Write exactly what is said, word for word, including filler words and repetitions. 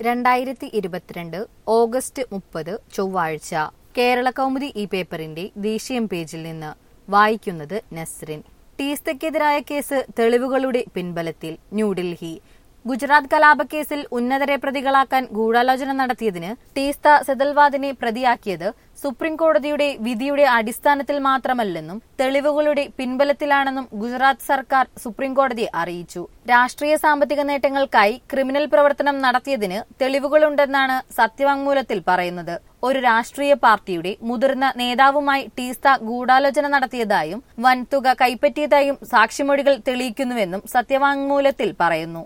രണ്ടായിരത്തി ഇരുപത്തിരണ്ട് ഓഗസ്റ്റ് മുപ്പത് ചൊവ്വാഴ്ച കേരള കൗമുദി ഈ പേപ്പറിന്റെ ദേശീയം പേജിൽ നിന്ന് വായിക്കുന്നത് നസ്രിൻ. ടീസ്റ്റയ്ക്കെതിരായ കേസ് തെളിവുകളുടെ പിൻബലത്തിൽ. ന്യൂഡൽഹി. ഗുജറാത്ത് കലാപക്കേസിൽ ഉന്നതരെ പ്രതികളാക്കാൻ ഗൂഢാലോചന നടത്തിയതിന് ടീസ്ത സെതൽവാദിനെ പ്രതിയാക്കിയത് സുപ്രീം കോടതിയുടെ വിധിയുടെ അടിസ്ഥാനത്തിൽ മാത്രമല്ലെന്നും തെളിവുകളുടെ പിൻബലത്തിലാണെന്നും ഗുജറാത്ത് സർക്കാർ സുപ്രീം കോടതിയെ അറിയിച്ചു. രാഷ്ട്രീയ സാമ്പത്തിക നേട്ടങ്ങൾക്കായി ക്രിമിനൽ പ്രവർത്തനം നടത്തിയതിന് തെളിവുകളുണ്ടെന്നാണ് സത്യവാങ്മൂലത്തിൽ പറയുന്നത്. ഒരു രാഷ്ട്രീയ പാർട്ടിയുടെ മുതിർന്ന നേതാവുമായി ടീസ്ത ഗൂഢാലോചന നടത്തിയതായും വൻതുക കൈപ്പറ്റിയതായും സാക്ഷിമൊഴികൾ തെളിയിക്കുന്നുവെന്നും സത്യവാങ്മൂലത്തിൽ പറയുന്നു.